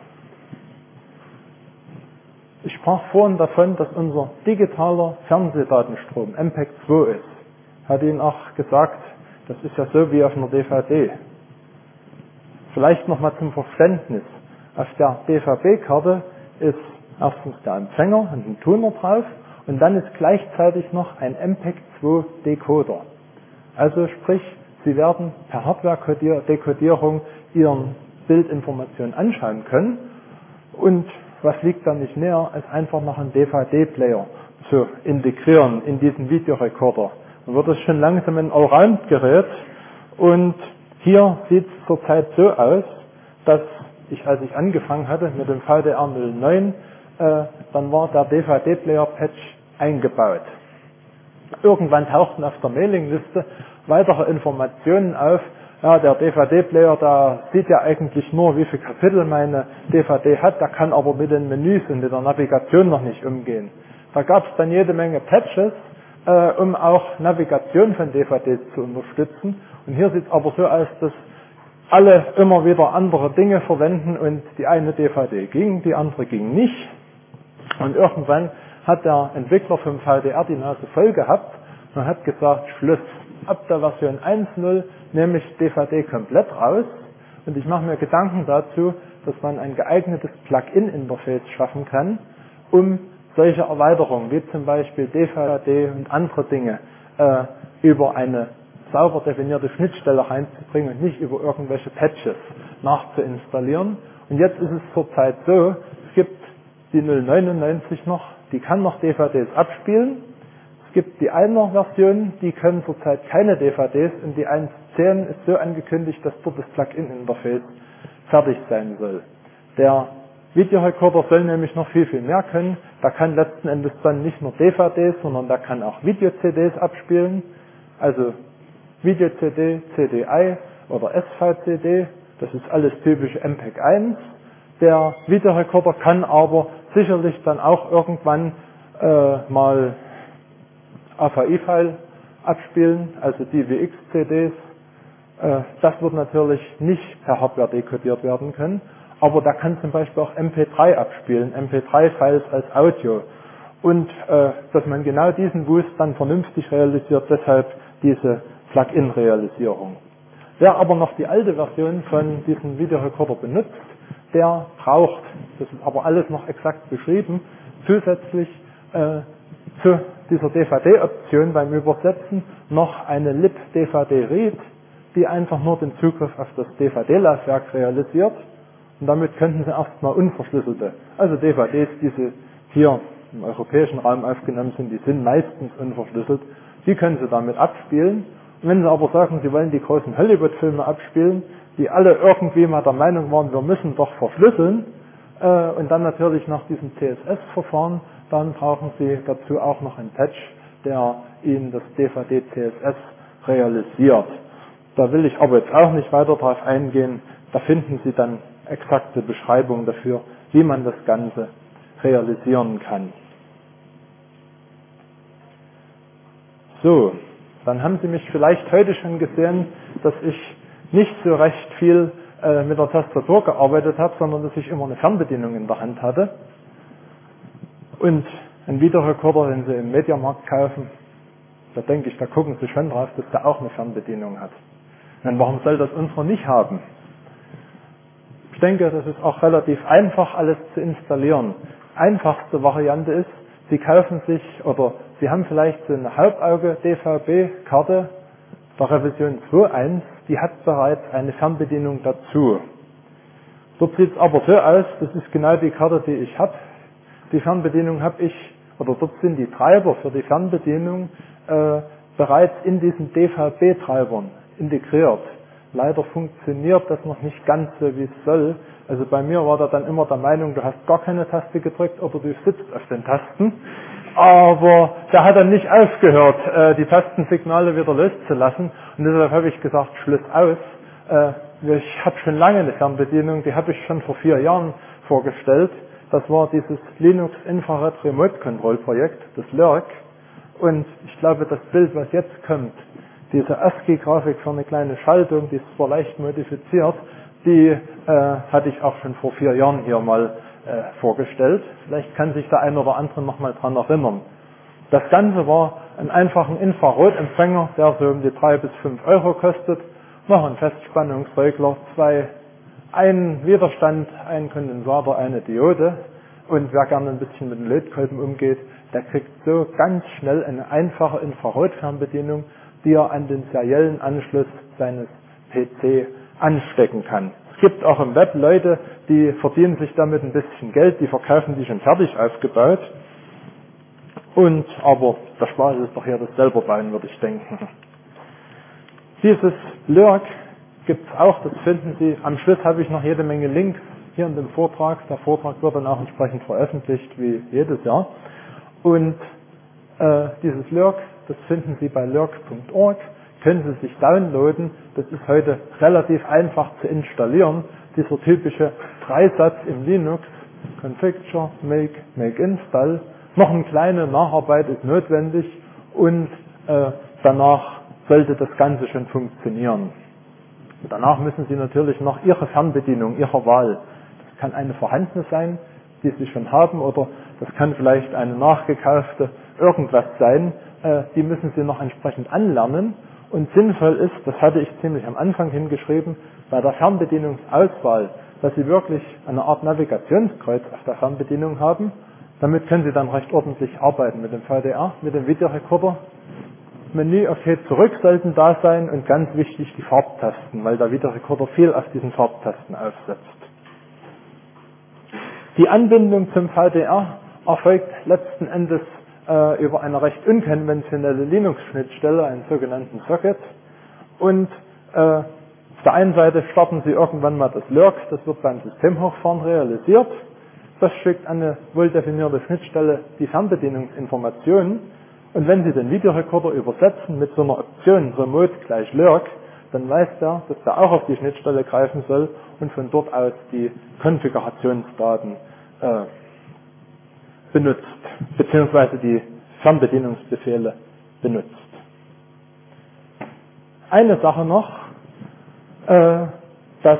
Ich sprach vorhin davon, dass unser digitaler Fernsehdatenstrom M P E G zwei ist. Ich hatte Ihnen auch gesagt, das ist ja so wie auf einer D V D. Vielleicht nochmal zum Verständnis. Auf der D V B-Karte ist erstens der Empfänger und ein Tuner drauf und dann ist gleichzeitig noch ein M P E G zwei Decoder. Also sprich, Sie werden per Hardware-Dekodierung Ihren Bildinformationen anschauen können, und was liegt da nicht näher, als einfach noch einen D V D-Player zu integrieren in diesen Videorekorder. Dann wird es schon langsam ein Allround-Gerät, und hier sieht es zurzeit so aus, dass ich, als ich angefangen hatte mit dem V D R null neun, äh, dann war der D V D-Player-Patch eingebaut. Irgendwann tauchten auf der Mailingliste weitere Informationen auf. Ja, der D V D-Player, da sieht ja eigentlich nur, wie viele Kapitel meine D V D hat, der kann aber mit den Menüs und mit der Navigation noch nicht umgehen. Da gab es dann jede Menge Patches, äh, um auch Navigation von D V Ds zu unterstützen. Und hier sieht es aber so aus, dass alle immer wieder andere Dinge verwenden und die eine D V D ging, die andere ging nicht. Und irgendwann hat der Entwickler vom V D R die Nase voll gehabt und hat gesagt, Schluss, ab der Version eins Punkt null nehme ich D V D komplett raus und ich mache mir Gedanken dazu, dass man ein geeignetes Plugin-Interface schaffen kann, um solche Erweiterungen wie zum Beispiel D V D und andere Dinge äh, über eine sauber definierte Schnittstelle reinzubringen und nicht über irgendwelche Patches nachzuinstallieren. Und jetzt ist es zurzeit so, es gibt die null neunundneunzig noch, die kann noch D V Ds abspielen. Es gibt die Einer-Version, die können zurzeit keine D V Ds und die eins Punkt zehn ist so angekündigt, dass dort das Plugin-Interface fertig sein soll. Der Videorekorder soll nämlich noch viel, viel mehr können. Da kann letzten Endes dann nicht nur D V Ds, sondern da kann auch Video-C Ds abspielen. Also Video-C D, C D I oder S V C D, das ist alles typische M P E G eins. Der Videorekorder kann aber sicherlich dann auch irgendwann äh, mal A V I-File abspielen, also D V X-C Ds. Äh, das wird natürlich nicht per Hardware dekodiert werden können, aber da kann zum Beispiel auch M P drei abspielen, M P drei Files als Audio. Und äh, dass man genau diesen Wust dann vernünftig realisiert, deshalb diese Plugin-Realisierung. Wer aber noch die alte Version von diesem Videorekorder benutzt, der braucht, das ist aber alles noch exakt beschrieben, zusätzlich äh, zu dieser D V D-Option beim Übersetzen noch eine lib-D V D-Read, die einfach nur den Zugriff auf das D V D-Laufwerk realisiert. Und damit könnten Sie erstmal unverschlüsselte, also D V Ds, die Sie hier im europäischen Raum aufgenommen sind, die sind meistens unverschlüsselt, die können Sie damit abspielen. Und wenn Sie aber sagen, Sie wollen die großen Hollywood-Filme abspielen, die alle irgendwie mal der Meinung waren, wir müssen doch verschlüsseln, äh, und dann natürlich nach diesem C S S-Verfahren, dann brauchen Sie dazu auch noch einen Patch, der Ihnen das D V D-C S S realisiert. Da will ich aber jetzt auch nicht weiter drauf eingehen, da finden Sie dann exakte Beschreibungen dafür, wie man das Ganze realisieren kann. So, dann haben Sie mich vielleicht heute schon gesehen, dass ich nicht so recht viel äh, mit der Tastatur gearbeitet habe, sondern dass ich immer eine Fernbedienung in der Hand hatte. Und ein Videorekorder, den Sie im Mediamarkt kaufen, da denke ich, da gucken Sie schon drauf, dass der auch eine Fernbedienung hat. Und warum soll das unsere nicht haben? Ich denke, das ist auch relativ einfach, alles zu installieren. Einfachste Variante ist, Sie kaufen sich oder Sie haben vielleicht so eine Hauptauge-D V B-Karte der Revision zwei Punkt eins, die hat bereits eine Fernbedienung dazu. Dort sieht es aber so aus, das ist genau die Karte, die ich habe. Die Fernbedienung habe ich, oder dort sind die Treiber für die Fernbedienung äh, bereits in diesen D V B-Treibern integriert. Leider funktioniert das noch nicht ganz so, wie es soll. Also bei mir war da dann immer der Meinung, du hast gar keine Taste gedrückt oder du sitzt auf den Tasten. Aber der hat dann nicht aufgehört, äh, die Tastensignale wieder loszulassen. Und deshalb habe ich gesagt, Schluss aus. Äh, ich habe schon lange eine Fernbedienung, die habe ich schon vor vier Jahren vorgestellt. Das war dieses Linux Infrared Remote Control Projekt, das L I R C. Und ich glaube, das Bild, was jetzt kommt, diese ASCII-Grafik für eine kleine Schaltung, die ist zwar leicht modifiziert, die äh, hatte ich auch schon vor vier Jahren hier mal äh, vorgestellt. Vielleicht kann sich der eine oder andere noch mal dran erinnern. Das Ganze war ein einfacher Infrarotempfänger, der so um die drei bis fünf Euro kostet, noch ein Festspannungsregler, zwei, ein Widerstand, ein Kondensator, eine Diode. Und wer gerne ein bisschen mit den Lötkolben umgeht, der kriegt so ganz schnell eine einfache Infrarotfernbedienung, die er an den seriellen Anschluss seines P C anstecken kann. Es gibt auch im Web Leute, die verdienen sich damit ein bisschen Geld, die verkaufen die schon fertig aufgebaut. Und, aber der Spaß ist doch hier das selber bauen, würde ich denken. Dieses L I R C gibt es auch, das finden Sie. Am Schluss habe ich noch jede Menge Links hier in dem Vortrag. Der Vortrag wird dann auch entsprechend veröffentlicht wie jedes Jahr. Und äh, dieses L Y R C, das finden Sie bei L Y R C Punkt org, können Sie sich downloaden. Das ist heute relativ einfach zu installieren. Dieser typische Dreisatz im Linux, Configure, Make, Make Install. Noch eine kleine Nacharbeit ist notwendig und äh, danach sollte das Ganze schon funktionieren. Danach müssen Sie natürlich noch Ihre Fernbedienung Ihrer Wahl. Das kann eine vorhandene sein, die Sie schon haben, oder das kann vielleicht eine nachgekaufte irgendwas sein. Äh, die müssen Sie noch entsprechend anlernen. Und sinnvoll ist, das hatte ich ziemlich am Anfang hingeschrieben, bei der Fernbedienungsauswahl, dass Sie wirklich eine Art Navigationskreuz auf der Fernbedienung haben. Damit können Sie dann recht ordentlich arbeiten mit dem V D R, mit dem Videorekorder. Menü OK zurück sollten da sein und ganz wichtig die Farbtasten, weil der Videorekorder viel auf diesen Farbtasten aufsetzt. Die Anbindung zum V D R erfolgt letzten Endes äh, über eine recht unkonventionelle Linux-Schnittstelle, einen sogenannten Socket. Und äh, auf der einen Seite starten Sie irgendwann mal das L Y R C, das wird beim Systemhochfahren realisiert. Das schickt an eine wohldefinierte Schnittstelle die Fernbedienungsinformationen. Und wenn Sie den Videorekorder übersetzen mit so einer Option Remote gleich L Y R C, dann weiß der, dass der auch auf die Schnittstelle greifen soll und von dort aus die Konfigurationsdaten äh, benutzt, beziehungsweise die Fernbedienungsbefehle benutzt. Eine Sache noch, äh, dass,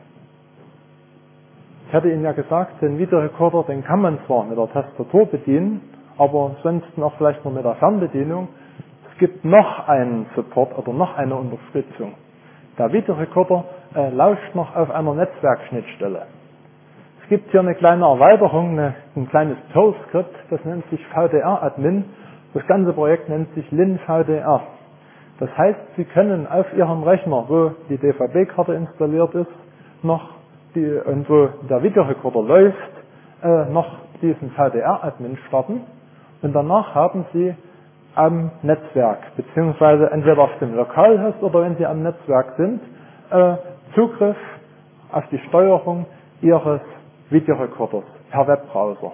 ich hatte Ihnen ja gesagt, den Videorekorder, den kann man zwar mit der Tastatur bedienen, aber sonst noch vielleicht nur mit der Fernbedienung. Es gibt noch einen Support oder noch eine Unterstützung. Der Videorekorder äh, lauscht noch auf einer Netzwerkschnittstelle. Es gibt hier eine kleine Erweiterung, eine, ein kleines Perl-Skript, das nennt sich V D R-Admin. Das ganze Projekt nennt sich LinVDR. Das heißt, Sie können auf Ihrem Rechner, wo die D V B-Karte installiert ist, noch die, und wo der Videorekorder läuft, äh, noch diesen V D R-Admin starten. Und danach haben Sie am Netzwerk, beziehungsweise entweder auf dem Lokalhost oder wenn Sie am Netzwerk sind, äh, Zugriff auf die Steuerung Ihres Videorekorders per Webbrowser.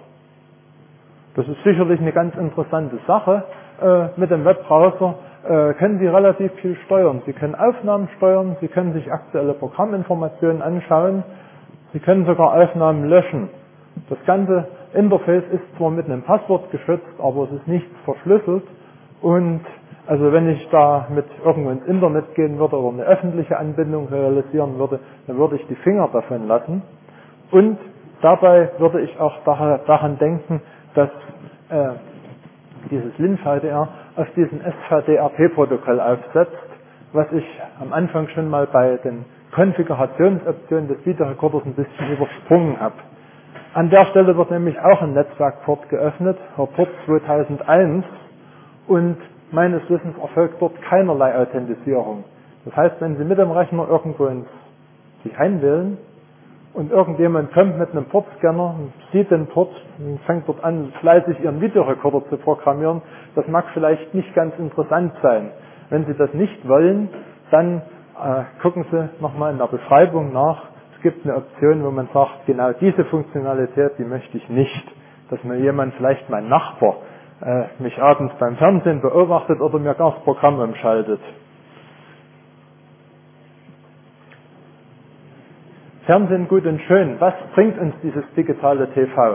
Das ist sicherlich eine ganz interessante Sache. Äh, mit dem Webbrowser äh, können Sie relativ viel steuern. Sie können Aufnahmen steuern, Sie können sich aktuelle Programminformationen anschauen, Sie können sogar Aufnahmen löschen. Das ganze Interface ist zwar mit einem Passwort geschützt, aber es ist nicht verschlüsselt. Und also wenn ich da mit irgendwo ins Internet gehen würde oder eine öffentliche Anbindung realisieren würde, dann würde ich die Finger davon lassen. Und dabei würde ich auch daran denken, dass äh, dieses LinVDR auf diesem S V D R P-Protokoll aufsetzt, was ich am Anfang schon mal bei den Konfigurationsoptionen des Videorekorders ein bisschen übersprungen habe. An der Stelle wird nämlich auch ein Netzwerkport geöffnet, der Port zweitausendeins, und meines Wissens erfolgt dort keinerlei Authentisierung. Das heißt, wenn Sie mit dem Rechner irgendwo ins, sich einwählen und irgendjemand kommt mit einem Portscanner und sieht den Port und fängt dort an, fleißig Ihren Videorekorder zu programmieren, das mag vielleicht nicht ganz interessant sein. Wenn Sie das nicht wollen, dann äh, gucken Sie nochmal in der Beschreibung nach. Es gibt eine Option, wo man sagt, genau diese Funktionalität, die möchte ich nicht. Dass mir jemand, vielleicht mein Nachbar, äh, mich abends beim Fernsehen beobachtet oder mir gar das Programm umschaltet. Fernsehen gut und schön. Was bringt uns dieses digitale T V?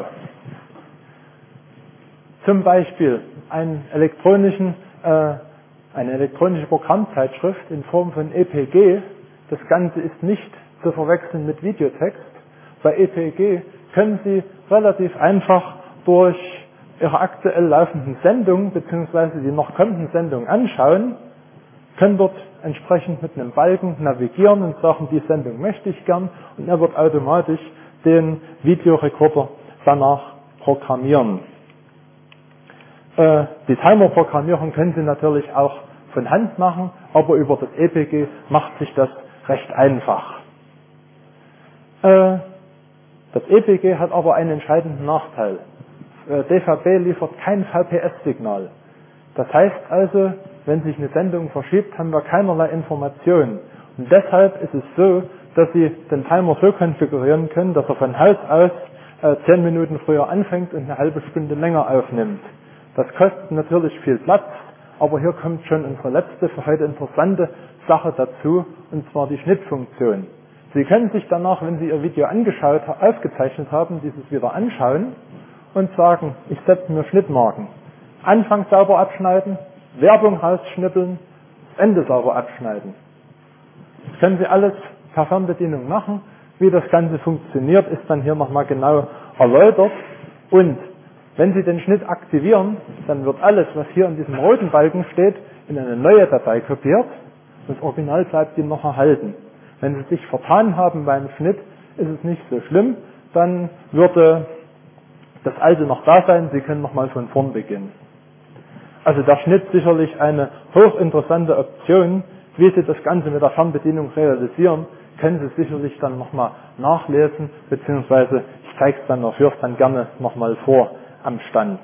Zum Beispiel einen elektronischen, äh, eine elektronische Programmzeitschrift in Form von E P G. Das Ganze ist nicht zu verwechseln mit Videotext. Bei E P G können Sie relativ einfach durch Ihre aktuell laufenden Sendungen bzw. die noch kommenden Sendungen anschauen, können dort entsprechend mit einem Balken navigieren und sagen, die Sendung möchte ich gern, und er wird automatisch den Videorekorder danach programmieren. Äh, die Timer-Programmierung können Sie natürlich auch von Hand machen, aber über das E P G macht sich das recht einfach. Äh, das E P G hat aber einen entscheidenden Nachteil. Äh, D V B liefert kein V P S-Signal. Das heißt also, wenn sich eine Sendung verschiebt, haben wir keinerlei Informationen. Und deshalb ist es so, dass Sie den Timer so konfigurieren können, dass er von Haus aus äh, zehn Minuten früher anfängt und eine halbe Stunde länger aufnimmt. Das kostet natürlich viel Platz, aber hier kommt schon unsere letzte für heute interessante Sache dazu, und zwar die Schnittfunktion. Sie können sich danach, wenn Sie Ihr Video angeschaut, aufgezeichnet haben, dieses wieder anschauen und sagen, ich setze mir Schnittmarken. Anfang sauber abschneiden, Werbung rausschnippeln, Ende sauber abschneiden. Das können Sie alles per Fernbedienung machen. Wie das Ganze funktioniert, ist dann hier nochmal genau erläutert. Und wenn Sie den Schnitt aktivieren, dann wird alles, was hier in diesem roten Balken steht, in eine neue Datei kopiert. Das Original bleibt Ihnen noch erhalten. Wenn Sie sich vertan haben beim Schnitt, ist es nicht so schlimm. Dann würde das Alte noch da sein. Sie können nochmal von vorn beginnen. Also der Schnitt sicherlich eine hochinteressante Option. Wie Sie das Ganze mit der Fernbedienung realisieren, können Sie sicherlich dann nochmal nachlesen, beziehungsweise ich zeige es dann noch, führe es dann gerne nochmal vor am Stand.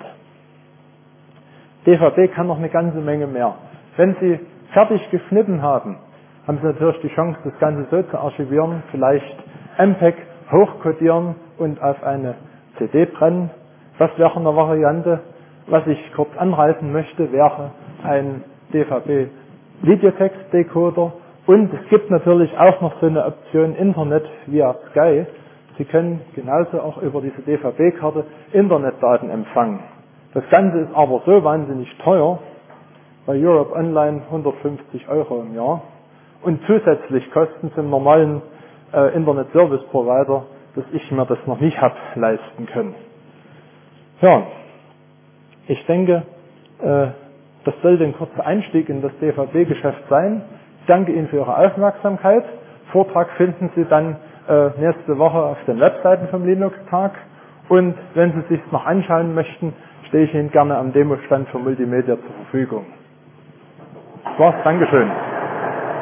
D V B kann noch eine ganze Menge mehr. Wenn Sie fertig geschnitten haben, haben Sie natürlich die Chance, das Ganze so zu archivieren, vielleicht M P E G hochkodieren und auf eine C D brennen. Das wäre eine Variante. Was ich kurz anreißen möchte, wäre ein D V B-Videotext-Decoder. Und es gibt natürlich auch noch so eine Option Internet via Sky. Sie können genauso auch über diese D V B-Karte Internetdaten empfangen. Das Ganze ist aber so wahnsinnig teuer, bei Europe Online hundertfünfzig Euro im Jahr. Und zusätzlich Kosten zum normalen äh, Internet Service Provider, dass ich mir das noch nicht habe leisten können. Ja, ich denke, äh, das sollte ein kurzer Einstieg in das D V B-Geschäft sein. Ich danke Ihnen für Ihre Aufmerksamkeit. Vortrag finden Sie dann äh, nächste Woche auf den Webseiten vom Linux-Tag. Und wenn Sie sich noch anschauen möchten, stehe ich Ihnen gerne am Demostand für Multimedia zur Verfügung. Das war's. Dankeschön.